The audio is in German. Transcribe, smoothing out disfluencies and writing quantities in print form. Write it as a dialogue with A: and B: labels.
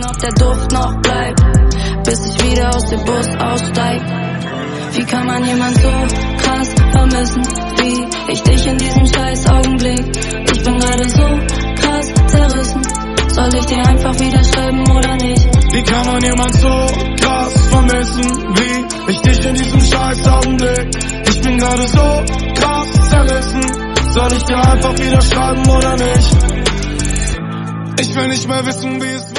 A: ob der Duft noch bleibt, bis ich wieder aus dem Bus aussteig. Wie kann man jemand so krass vermissen, wie ich dich in diesem scheiß Augenblick? Ich bin gerade so krass zerrissen. Soll ich dir einfach wieder schreiben oder nicht?
B: Wie kann man jemand so krass vermissen, wie ich dich in diesem scheiß Augenblick? Ich bin gerade so krass zerrissen. Soll ich dir einfach wieder schreiben oder nicht? Ich will nicht mehr wissen, wie es